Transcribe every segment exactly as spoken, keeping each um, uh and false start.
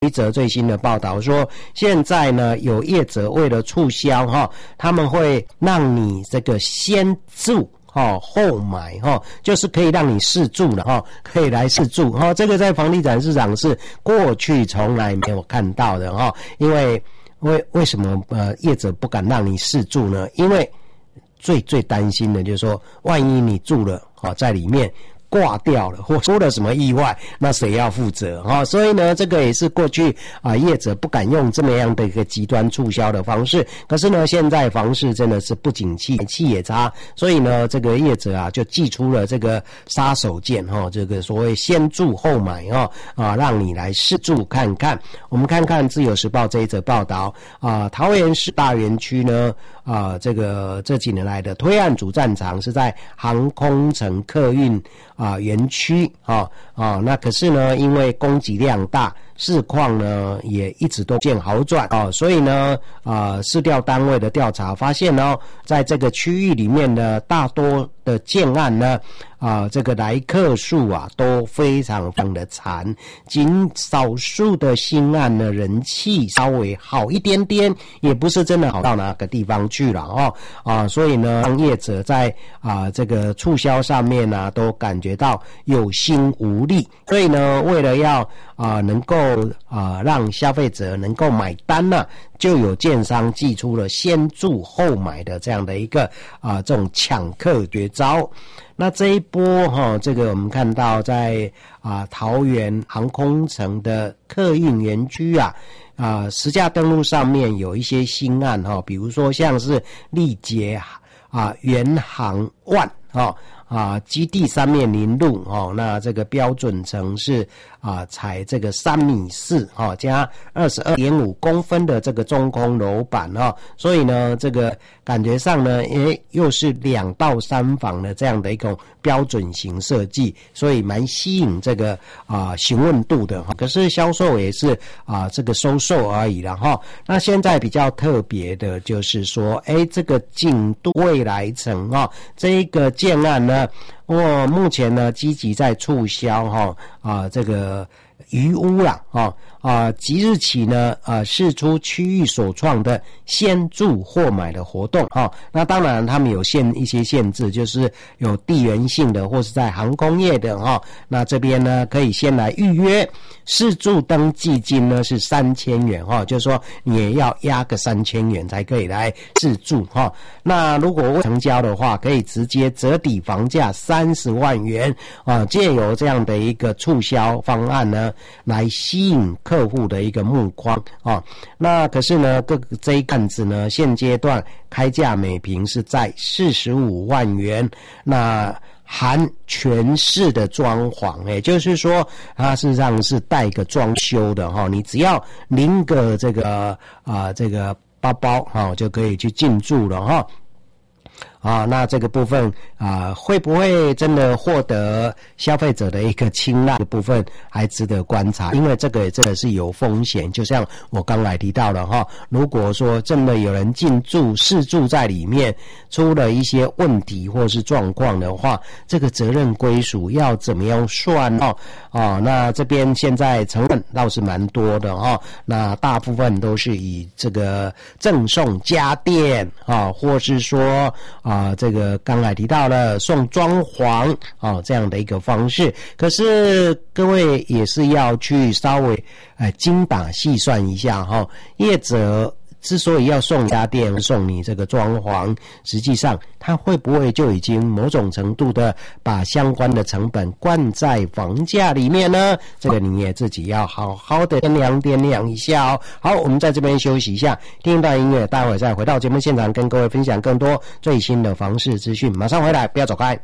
一则最新的报道说，现在呢有业者为了促销哈，他们会让你这个先住哦，后买哈，就是可以让你试住了哈，可以来试住哈。这个在房地产市场是过去从来没有看到的哈，因为为为什么呃业者不敢让你试住呢？因为最最担心的就是说，万一你住了哦在里面挂掉了或出了什么意外，那谁要负责哈、哦？所以呢，这个也是过去啊业者不敢用这么样的一个极端促销的方式。可是呢，现在房市真的是不景气，气也差，所以呢，这个业者啊就祭出了这个杀手锏哈、哦，这个所谓先住后买哈、哦、啊，让你来试住看看。我们看看《自由时报》这一则报道啊，桃园市大园区呢啊，这个这几年来的推案主战场是在航空城客运啊，园区啊啊，那可是呢，因为供给量大，市况呢也一直都见好转啊，所以呢啊，市调单位的调查发现呢，在这个区域里面呢，大多的建案呢啊，这个来客数啊都非常非常的惨，仅少数的新案呢人气稍微好一点点，也不是真的好到哪个地方去了哦啊，所以呢，让业者在啊这个促销上面呢、啊、都感觉到有心无力，所以呢，为了要啊能够啊让消费者能够买单呢、啊，就有建商祭出了先住后买的这样的一个啊这种抢客绝招。那这一波哈、哦，这个我们看到在啊桃园航空城的客运园区啊。啊，实价登录上面有一些新案哈、哦，比如说像是丽捷啊、原航万哈啊基地三面临路哦，那这个标准层是啊采这个三米四哈加二十二点五公分的这个中空楼板哈、哦，所以呢这个感觉上呢，诶又是两到三房的这样的一种标准型设计，所以蛮吸引这个啊询问度的哈。可是销售也是啊这个收售而已了哈。那现在比较特别的就是说，诶这个景都未来城哈、哦、这一个建案呢，我目前呢积极在促销哈啊这个余屋啦啊啊即日起呢啊释出区域所创的先住后买的活动哈、啊。那当然他们有限一些限制，就是有地缘性的或是在航空业的哈、啊。那这边呢可以先来预约，释住登记金呢是三千元哈、啊，就是说你也要押个三千元才可以来释住哈、啊。那如果未成交的话，可以直接折抵房价三十万元啊，借由这样的一个促销方案呢，来吸引客户的一个目光啊。那可是呢，各这一案子呢，现阶段开价每坪是在四十五万元，那含全市的装潢，也就是说，它事实上是带个装修的哈，你只要拎个这个啊、呃、这个包包哈，就可以去进驻了哈。啊，那这个部分啊，会不会真的获得消费者的一个青睐的部分，还值得观察，因为这个也真的是有风险。就像我刚才提到了哈，如果说真的有人进驻试住在里面，出了一些问题或是状况的话，这个责任归属要怎么样算哦？哦，那这边现在成本倒是蛮多的哈、哦，那大部分都是以这个赠送家电啊，或是说啊，这个刚才提到了送装潢啊这样的一个方式，可是各位也是要去稍微呃精打细算一下哈、哦，业者之所以要送家电送你这个装潢，实际上他会不会就已经某种程度的把相关的成本灌在房价里面呢？这个你也自己要好好的掂量掂量一下哦。好，我们在这边休息一下，听一段音乐，待会再回到节目现场，跟各位分享更多最新的房市资讯。马上回来，不要走开。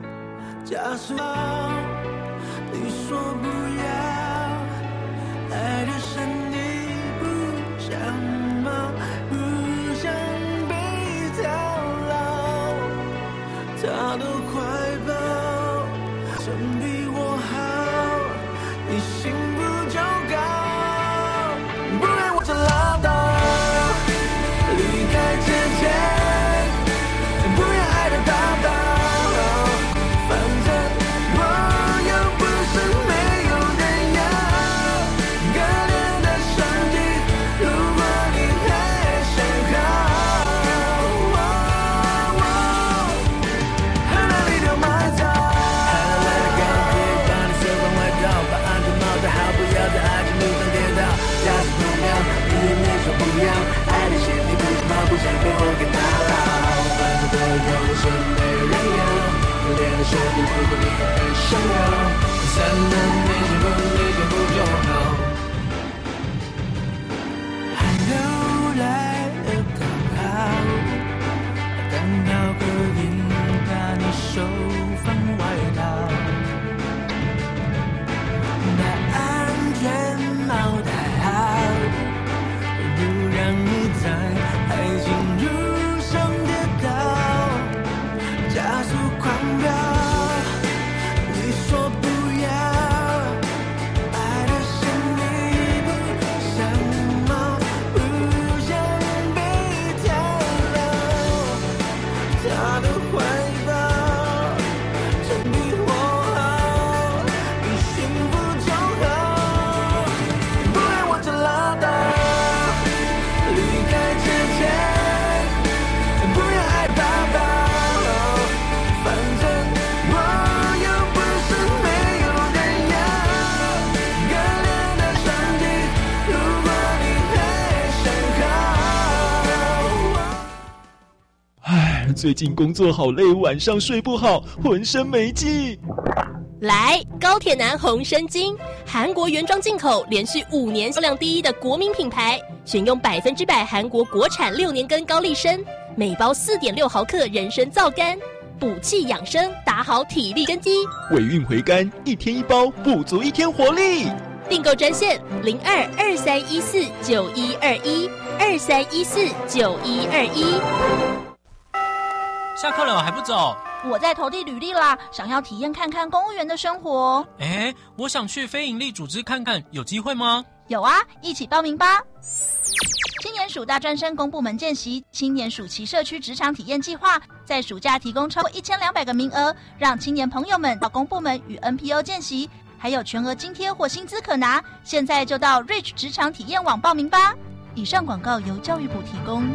假说你说不要爱如果你还想要三人没结婚你就不就好，寒流来了刚好，刚好可以把你手放外套，把安全帽戴好，不让你在爱情路上跌倒，加速狂飙，你说不要，爱的是你不像猫，不想被跳楼，他的怀抱真比我好，你幸福就好，不爱我就拉倒，离开之前不要爱抱抱，反正我又不是没有人要，可怜的上帝，如果你还想好。 唉，最近工作好累，晚上睡不好，浑身没劲。 来，高铁男红参精，韩国原装进口，连续五年销量第一的国民品牌，选用百分之百韩国国产六年根高丽参，每包四点六毫克人参皂苷，补气养生，打好体力根基。 尾韵回甘，一天一包，补足一天活力。 订购专线零二二三一四九一二一二三一四九一二一。 下课了还不走？ 我在投递履历啦，想要体验看看公务员的生活。 哎，我想去非营利组织看看，有机会吗？ 有啊，一起报名吧！青年署大专生公部门见习，青年暑期社区职场体验计划，在暑假提供超过一千两百个名额，让青年朋友们到公部门与 N P O 见习，还有全额津贴或薪资可拿。现在就到 Reach 职场体验网报名吧。以上广告由教育部提供。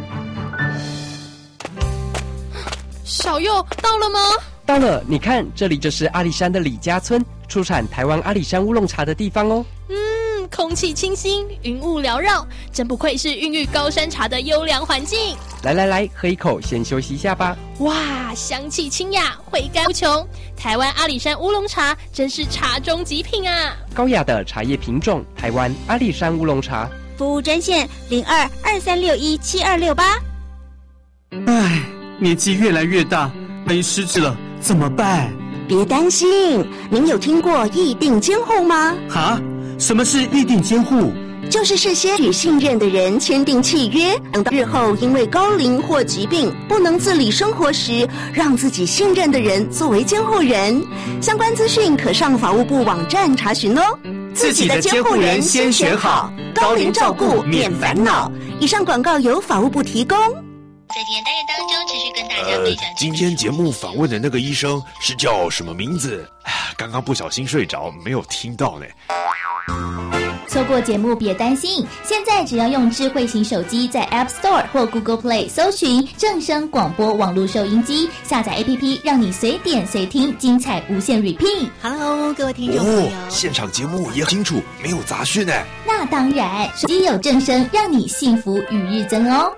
小佑到了吗？ 到了，你看，这里就是阿里山的李家村，出产台湾阿里山乌龙茶的地方哦。 嗯，空气清新，云雾缭绕，真不愧是孕育高山茶的优良环境。 来来来，喝一口，先休息一下吧。 哇，香气清雅，回甘无穷。台湾阿里山乌龙茶真是茶中极品啊！ 高雅的茶叶品种，台湾阿里山乌龙茶。 服务专线零二二三六一七二六八。 唉，年纪越来越大，没失智了，怎么办？ 别担心，您有听过议定监护吗？ 哈？什么是议定监护？ 就是事先与信任的人签订契约，等到日后因为高龄或疾病不能自理生活时，让自己信任的人作为监护人。相关资讯可上法务部网站查询哦。 自己的监护人先选好，高龄照顾免烦恼。 以上广告由法务部提供。 在今天单元当中，持续跟大家分享、呃。 今天节目访问的那个医生是叫什么名字？刚刚不小心睡着，没有听到呢。 错过节目别担心，现在只要用智慧型手机在 App Store 或 Google Play 搜寻正声广播网络收音机，下载 A P P， 让你随点随听，精彩无限 repeat。 Hello， 各位听众朋友， 哦，现场节目也很清楚，没有杂讯呢。 那当然，手机有正声，让你幸福与日增哦。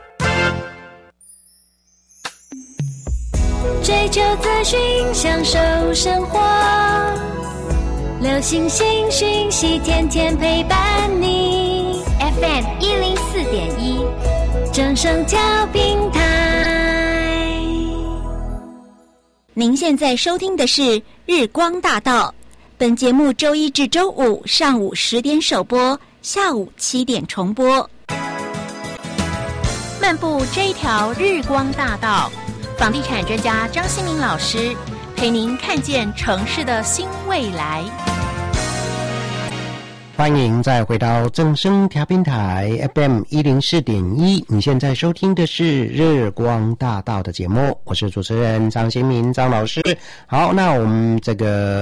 追求资讯，享受生活，流行新讯息，天天陪伴你。 F M 一零四点一， 正声调频台。 您现在收听的是《日光大道》，本节目周一至周五上午十点首播，下午七点重播。漫步这一条日光大道，房地产专家张新民老师陪您看见城市的新未来。 欢迎再回到正声调频台 F M 一零四点一，你现在收听的是日光大道的节目，我是主持人张新民张老师。好，那我们这个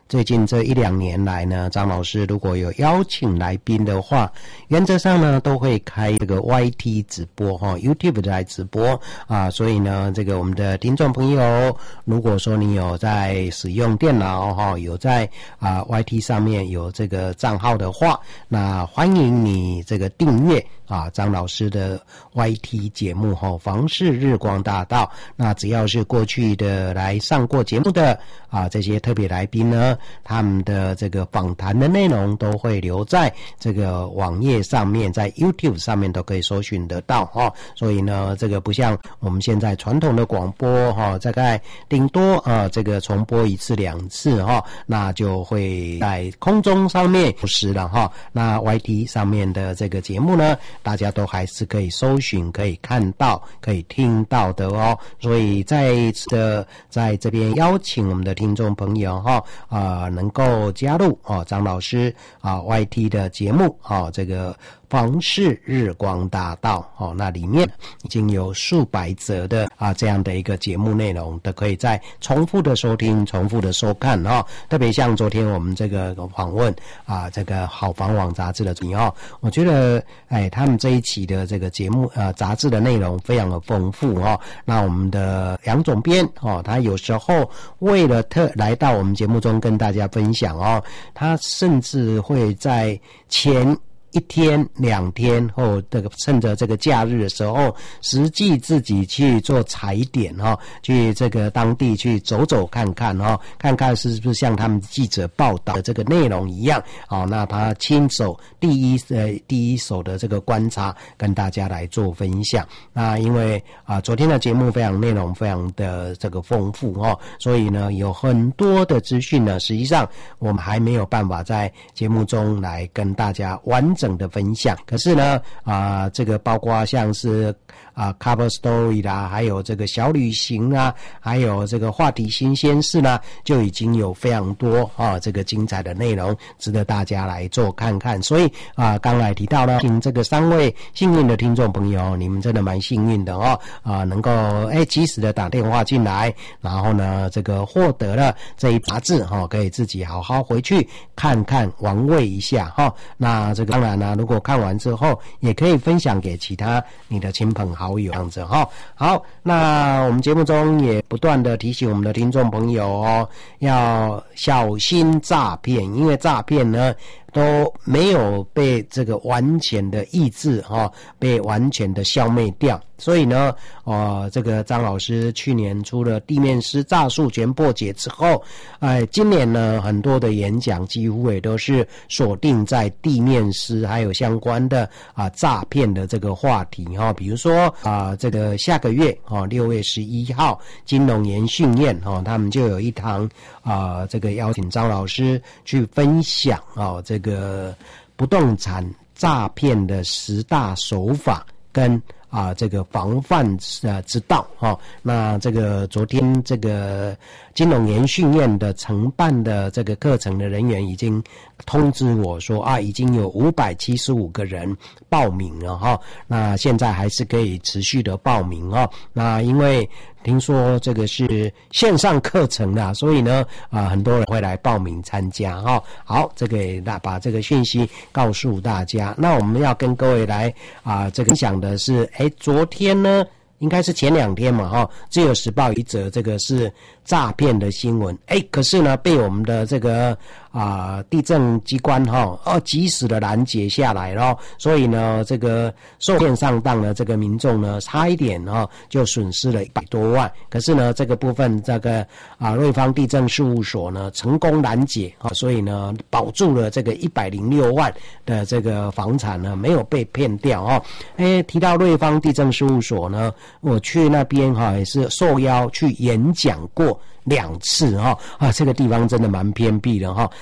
最近这一两年来呢，张老师如果有邀请来宾的话，原则上呢都会开这个 Y T 直播哈 ，YouTube 来直播啊，所以呢，这个我们的听众朋友，如果说你有在使用电脑哈，有在啊 Y T 上面有这个账号的话，那欢迎你这个订阅啊张老师的 Y T 节目哈，房市日光大道。那只要是过去的来上过节目的啊这些特别来宾呢，他们的这个访谈的内容都会留在这个网页上面，在 YouTube 上面都可以搜寻得到哈。所以呢，这个不像我们现在传统的广播哈，大概顶多啊这个重播一次两次哈，那就会在空中上面不时了哈。那 Y T 上面的这个节目呢，大家都还是可以搜寻、可以看到、可以听到的哦。所以再一次的在这边邀请我们的听众朋友哈啊、呃，能够加入哦张老师啊 Y T 的节目啊，这个房市日光大道哦，那里面已经有数百则的啊这样的一个节目内容，都可以再重复的收听、重复的收看哦。特别像昨天我们这个访问啊，这个好房网杂志的主哦，我觉得哎，他们这一期的这个节目呃杂志的内容非常的丰富哦。那我们的杨总编哦，他有时候为了特来到我们节目中跟大家分享哦，他甚至会在前一天两天后，这个趁着这个假日的时候，实际自己去做踩点哈，去这个当地去走走看看哈，看看是不是像他们记者报道的这个内容一样哦。那他亲手第一呃第一手的这个观察，跟大家来做分享。那因为啊昨天的节目非常内容非常的这个丰富哦，所以呢有很多的资讯呢，实际上我们还没有办法在节目中来跟大家完整的分享，可是呢啊、呃、这个包括像是啊、呃、cover story 啦，还有这个小旅行啊，还有这个话题新鲜事啦，就已经有非常多啊这个精彩的内容值得大家来做看看。所以啊刚才提到了听这个三位幸运的听众朋友，你们真的蛮幸运的哦啊能够哎及时的打电话进来，然后呢这个获得了这一杂志哈、哦，可以自己好好回去看看玩味一下哈、哦。那这个当然呢，如果看完之后也可以分享给其他你的亲朋好友这样子哈。好，那我们节目中也不断的提醒我们的听众朋友哦，要小心诈骗，因为诈骗呢都没有被这个完全的抑制哈、哦，被完全的消灭掉。所以呢，呃，这个张老师去年出了地面师诈术全破解之后，哎，今年呢很多的演讲几乎也都是锁定在地面师还有相关的啊诈骗的这个话题哈、哦，比如说啊这个下个月哦六月十一号金融研训院哦，他们就有一堂啊这个邀请张老师去分享哦这个。这个不动产诈骗的十大手法跟啊这个防范呃之道哈、哦，那这个昨天这个金融研训院的承办的这个课程的人员已经通知我说啊，已经有五百七十五个人报名了哈、哦，那现在还是可以持续的报名哦。那因为听说这个是线上课程啦，所以呢啊很多人会来报名参加哈、哦。好，这个那把这个讯息告诉大家。那我们要跟各位来啊这个分享的是，哎，昨天呢应该是前两天嘛哈、哦，自由时报一则这个是诈骗的新闻，哎，可是呢被我们的这个啊、呃、地政机关哈哦及时的拦截下来了，所以呢这个受骗上当的这个民众呢差一点哈、哦、就损失了一百多万，可是呢这个部分这个啊瑞芳地政事务所呢成功拦截啊、哦，所以呢保住了这个一百零六万的这个房产呢没有被骗掉哦。哎，提到瑞芳地政事务所呢，我去那边哈、哦、也是受邀去演讲过两次哈、哦、啊，这个地方真的蛮偏僻的哈、哦。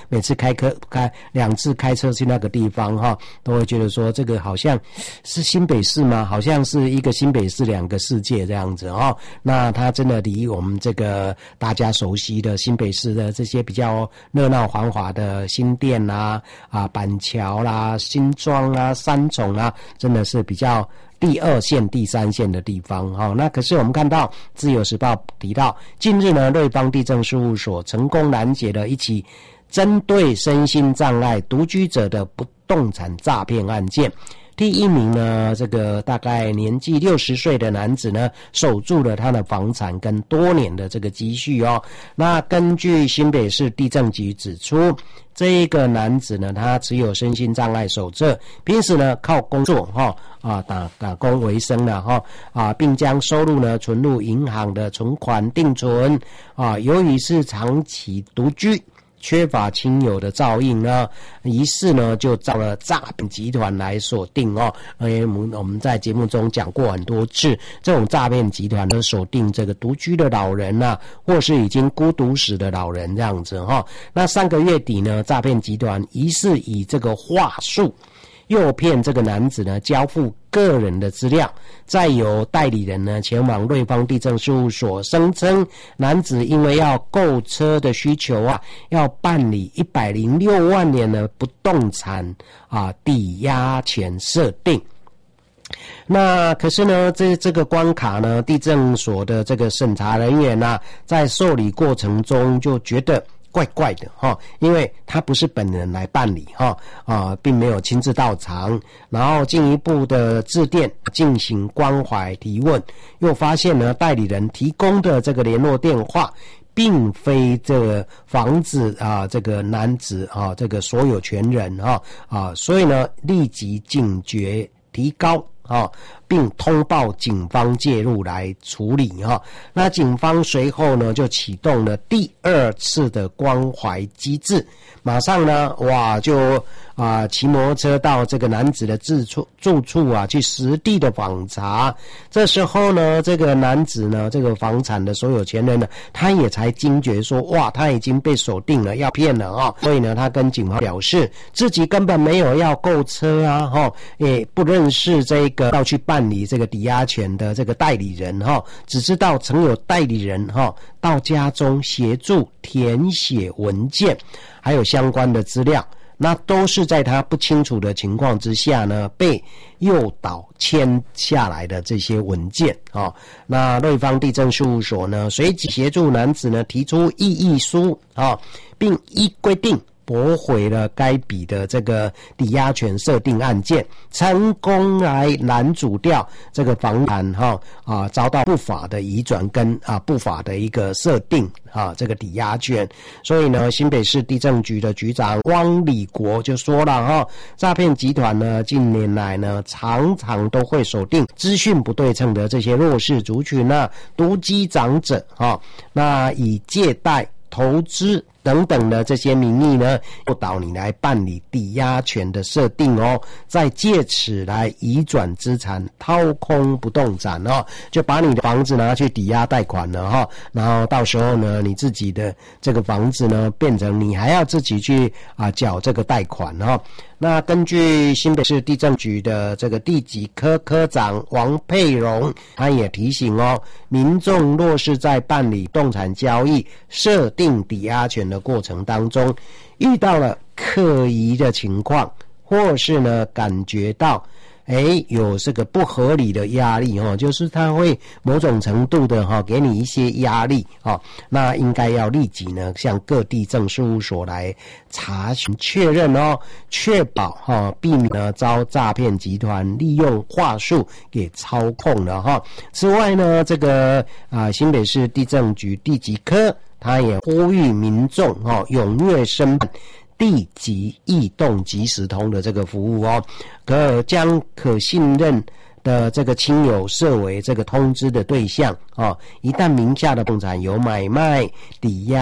每次开车开两次开车去那个地方哈，都会觉得说这个好像是新北市吗？好像是一个新北市两个世界这样子哈。那它真的离我们这个大家熟悉的新北市的这些比较热闹繁华的新店啦、啊板桥啦、新庄啦、三重啦，真的是比较第二线、第三线的地方哈、哦。那可是我们看到《自由时报》提到，近日呢，瑞芳地政事务所成功拦截了一起针对身心障碍独居者的不动产诈骗案件。第一名呢，这个大概年纪六十岁的男子呢，守住了他的房产跟多年的这个积蓄哦。那根据新北市地政局指出，这个男子呢，他持有身心障碍手册，平时呢靠工作哈啊打打工为生了哈啊，并将收入呢存入银行的存款定存啊。由于是长期独居，缺乏亲友的照应呢，于是呢就找了诈骗集团来锁定哦。因为我们我们在节目中讲过很多次，这种诈骗集团呢锁定这个独居的老人啊，或是已经孤独死的老人这样子哈、哦。那上个月底呢，诈骗集团疑似以这个话术诱骗这个男子呢交付个人的资料，再由代理人呢前往瑞芳地政事务所，声称男子因为要购车的需求啊，要办理一百零六万元的不动产啊抵押权设定。那可是呢，这这个关卡呢，地政所的这个审查人员啊，在受理过程中就觉得怪怪的哈，因为他不是本人来办理哈啊，并没有亲自到场，然后进一步的致电进行关怀提问，又发现呢代理人提供的这个联络电话并非这个房子啊这个男子啊这个所有权人哈啊，所以呢立即警觉提高啊，并通报警方介入来处理哈。那警方随后呢就启动了第二次的关怀机制，马上呢哇就啊骑摩托车到这个男子的住处住处啊去实地的访查。这时候呢，这个男子呢这个房产的所有权人呢，他也才惊觉说哇他已经被锁定了，要骗了啊、哦。所以呢他跟警方表示自己根本没有要购车啊哈、哦，也不认识这个要去办理这个抵押权的这个代理人哈、哦，只知道曾有代理人哈、哦、到家中协助填写文件，还有相关的资料。那都是在他不清楚的情况之下呢，被诱导签下来的这些文件啊、哦。那瑞芳地政事务所呢，随即协助男子呢提出异议书啊、哦，并依规定驳回了该笔的这个抵押权设定案件，成功来拦阻掉这个房产哈啊遭到不法的移转跟啊不法的一个设定啊这个抵押权。所以呢，新北市地政局的局长汪礼国就说了哈，诈骗集团呢近年来呢常常都会锁定资讯不对称的这些弱势族群啊、独居长者哈，那以借贷、投资等等的这些名义呢，诱导你来办理抵押权的设定哦，再借此来移转资产、掏空不动产哦，就把你的房子拿去抵押贷款了哈、哦，然后到时候呢，你自己的这个房子呢，变成你还要自己去啊缴这个贷款哈、哦。那根据新北市地政局的这个地籍科科长王佩荣，他也提醒哦，民众若是在办理动产交易、设定抵押权的过程当中，遇到了可疑的情况，或是呢感觉到诶有这个不合理的压力齁，就是他会某种程度的齁给你一些压力齁，那应该要立即呢向各地政事务所来查询确认哦，确保齁避免呢遭诈骗集团利用话术给操控了齁。此外呢，这个啊、呃、新北市地政局地籍科他也呼吁民众齁踊跃申办地籍异动即时通的这个服务哦，可将可信任的这个亲友设为这个通知的对象哦。一旦名下的不动产有买卖、抵押啊、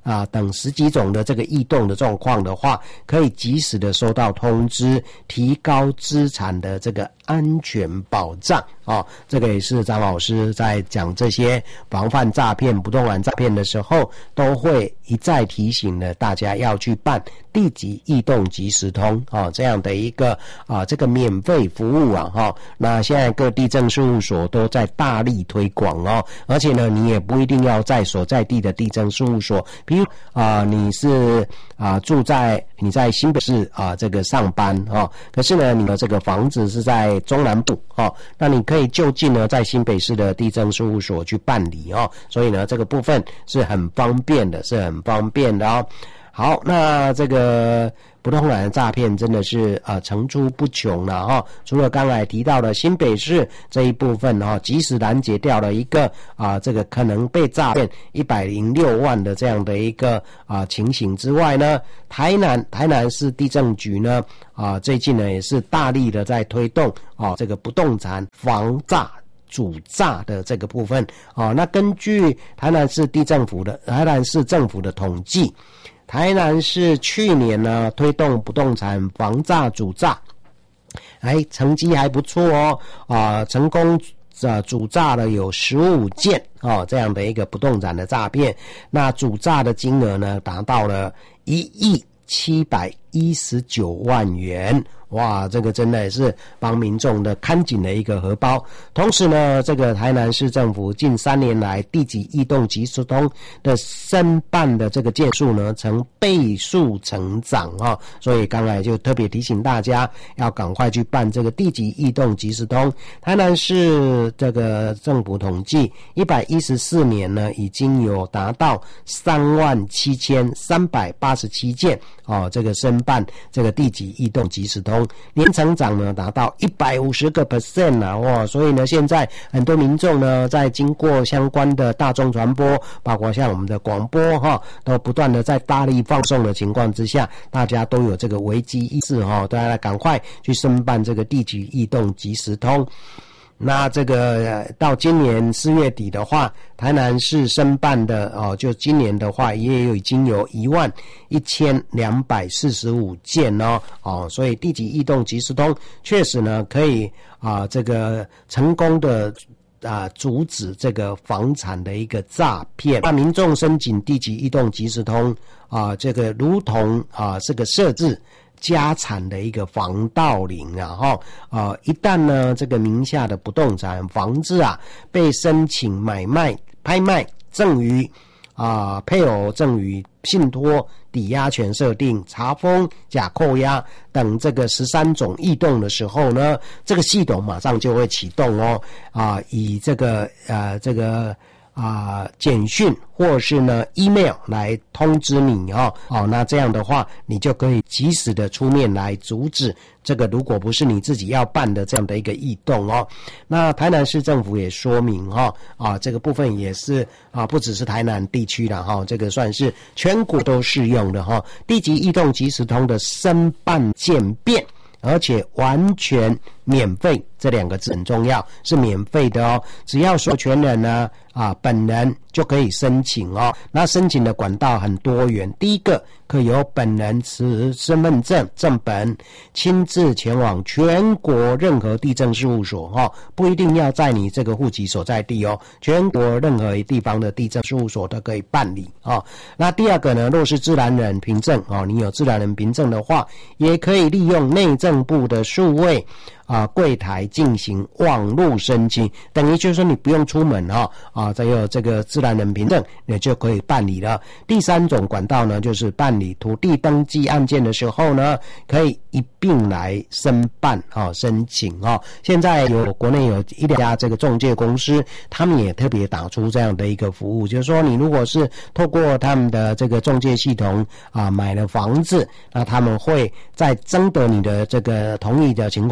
啊等十几种的这个异动的状况的话，可以及时的收到通知，提高资产的这个安全保障哦。这个也是张老师在讲这些防范诈骗、不动产诈骗的时候，都会一再提醒了大家要去办地籍异动即时通哦，这样的一个啊这个免费服务啊哈、哦。那现在各地政事务所都在大力推广哦，而且呢，你也不一定要在所在地的地政事务所，比如啊你是啊住在你在新北市啊这个上班哦，可是呢你的这个房子是在中南部哦，那你可以就近呢在新北市的地政事务所去办理哦，所以呢这个部分是很方便的，是很方便的哦。好，那这个不动产的诈骗真的是呃层出不穷了哈、哦。除了刚才提到的新北市这一部分哈、哦，及时拦截掉了一个啊、呃、这个可能被诈骗一百零六万的这样的一个啊、呃、情形之外呢，台南台南市地政局呢啊、呃、最近呢也是大力的在推动啊、哦、这个不动产防诈主诈的这个部分哦。那根据台南市地政府的台南市政府的统计，台南市去年呢推动不动产防诈主诈，哎，成绩还不错哦，啊、呃，成功呃主诈了有十五件哦，这样的一个不动产的诈骗，那主诈的金额呢达到了一亿七百一十九万元。哇，这个真的也是帮民众的看紧的一个荷包。同时呢，这个台南市政府近三年来地籍异动即时通的申办的这个件数呢，呈倍数成长啊、哦，所以刚才就特别提醒大家要赶快去办这个地籍异动即时通。台南市这个政府统计，一百一十四年呢，已经有达到三万七千三百八十七件哦，这个申办这个地籍异动即时通。年成长呢达到一百五十个 percent 啊，哇！所以呢，现在很多民众呢，在经过相关的大众传播，包括像我们的广播哈，都不断的在大力放送的情况之下，大家都有这个危机意识哈，大家赶快去申办这个地籍异动即时通。那这个到今年四月底的话，台南市申办的哦，就今年的话也有已经有一万一千两百四十五件哦，哦，所以地籍异动即时通确实呢可以啊、呃、这个成功的啊、呃、阻止这个房产的一个诈骗。那民众申请地籍异动即时通啊、呃，这个如同啊、呃、这个设置家产的一个防盗铃啊，哈，呃，一旦呢这个名下的不动产房子啊被申请买卖、拍卖、赠与啊、呃、配偶赠与、信托、抵押权设定、查封、假扣押等这个十三种异动的时候呢，这个系统马上就会启动哦，啊、呃，以这个呃这个。啊、呃，简讯或是呢 email 来通知你哦，哦，那这样的话，你就可以及时的出面来阻止这个，如果不是你自己要办的这样的一个异动哦。那台南市政府也说明哈、哦，啊，这个部分也是啊，不只是台南地区了哈、哦，这个算是全国都适用的哈、哦。地籍异动即时通的申办简便，而且完全免费，这两个字很重要，是免费的哦。只要授权人呢啊本人就可以申请哦。那申请的管道很多元，第一个可以由本人持身份证正本亲自前往全国任何地政事务所哦，不一定要在你这个户籍所在地哦，全国任何一地方的地政事务所都可以办理哦。那第二个呢，若是自然人凭证哦，你有自然人凭证的话，也可以利用内政部的数位啊，柜台进行网络申请，等于就是说你不用出门哈啊，再有这个自然人凭证，你就可以办理了。第三种管道呢，就是办理土地登记案件的时候呢，可以一并来申办啊申请啊。现在有国内有一两家这个仲介公司，他们也特别打出这样的一个服务，就是说你如果是透过他们的这个仲介系统啊买了房子，那他们会在征得你的这个同意的情况之下，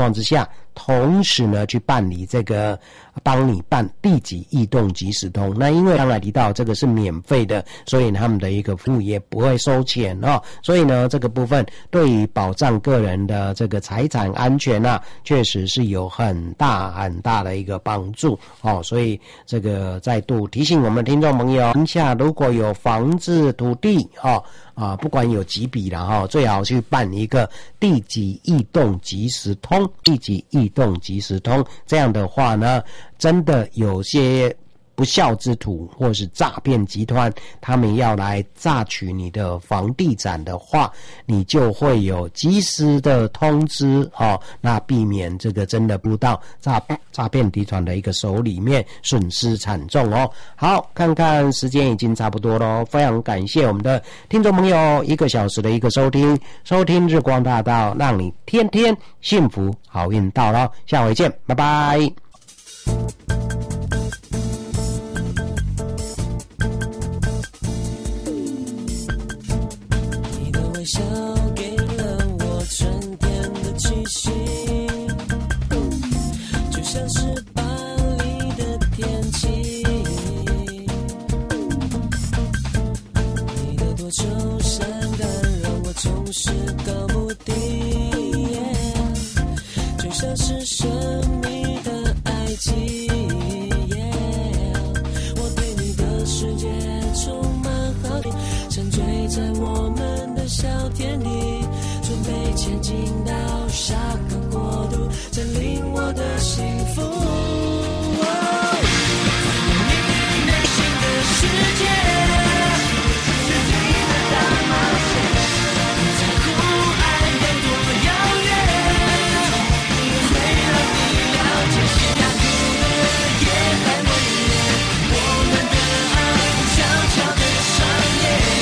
同时呢去办理这个帮你办立即异动即时通。那因为刚才提到这个是免费的，所以他们的一个服务也不会收钱哦。所以呢这个部分对于保障个人的这个财产安全啊，确实是有很大很大的一个帮助哦。所以这个再度提醒我们听众朋友，名下如果有房子土地哦啊，不管有几笔了哈，最好去办一个立即异动即时通，立即异动即时通。这样的话呢，真的有些不孝之徒或是诈骗集团，他们要来榨取你的房地产的话，你就会有及时的通知哦，那避免这个真的不到诈诈骗集团的一个手里面，损失惨重哦。好，看看时间已经差不多咯，非常感谢我们的听众朋友一个小时的一个收听，收听日光大道，让你天天幸福好运到咯，下回见，拜拜。 笑给了我春天的气息，就像是巴黎的天气。你的多愁善感让我总是搞不定， yeah, 就像是神秘的爱情。Yeah, 我对你的世界充满好奇，沉醉在我们的小天地，准备前进到下个国度，占领我的幸福。哦，你内心的世界是你的大冒险，在乎爱有多遥远，会让你了解下个的夜还未眠，我们的爱悄悄的上演。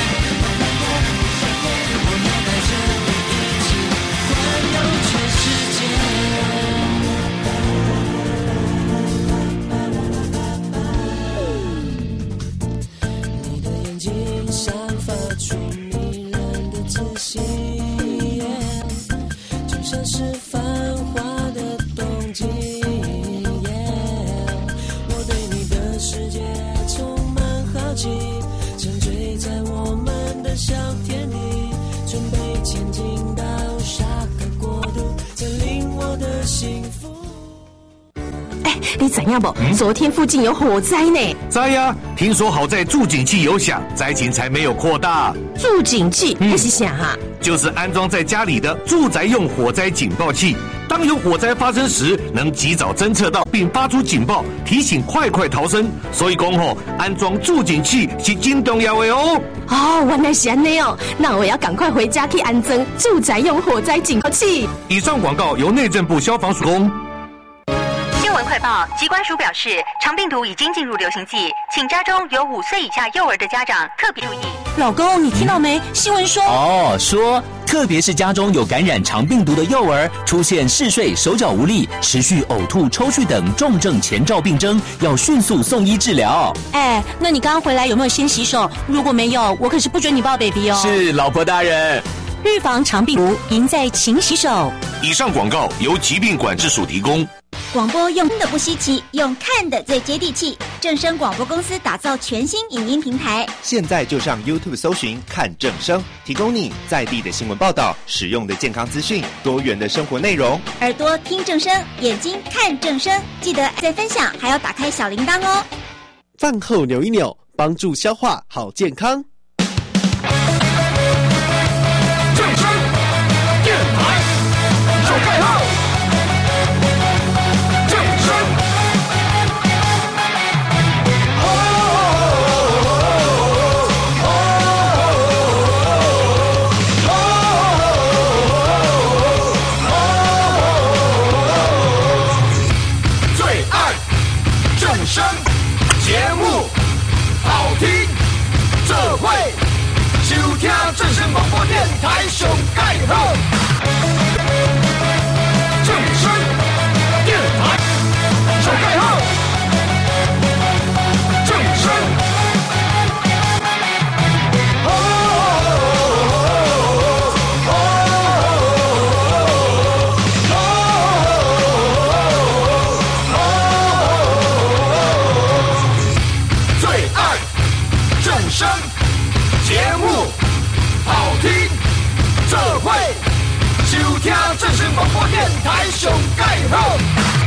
你怎样不？嗯、昨天附近有火灾呢。 灾呀！听说好在助警器有响，灾情才没有扩大。 助警器还是啥哈？ 就是安装在家里的住宅用火灾警报器。当有火灾发生时，能及早侦测到并发出警报，提醒快快逃生。所以讲吼，安装助警器是真重要的哦。 哦，原来是安内哦，那我要赶快回家去安装住宅用火灾警报器。 以上广告由内政部消防署供。 快报，疾管署表示，肠病毒已经进入流行季，请家中有五岁以下幼儿的家长特别注意。 老公，你听到没？新闻说哦，说特别是家中有感染肠病毒的幼儿，出现嗜睡、手脚无力、持续呕吐、抽搐等重症前兆病征，要迅速送医治疗。 哎，那你刚刚回来有没有先洗手？如果没有，我可是不准你抱 baby 哦。 是，老婆大人。 预防肠病毒，赢在勤洗手。 以上广告由疾病管制署提供。 广播用听的不稀奇，用看的最接地气。正声广播公司打造全新影音平台， 现在就上 YouTube 搜寻看正声，提供你在地的新闻报道、实用的健康资讯、多元的生活内容。 耳朵听正声，眼睛看正声，记得再分享，还要打开小铃铛哦。 饭后扭一扭，帮助消化，好健康。 正声电台手盖号。声节目好听，这会收听正声广播电台上盖好。正声电台上盖好，正声。哦哦哦哦正声广播电台上盖好。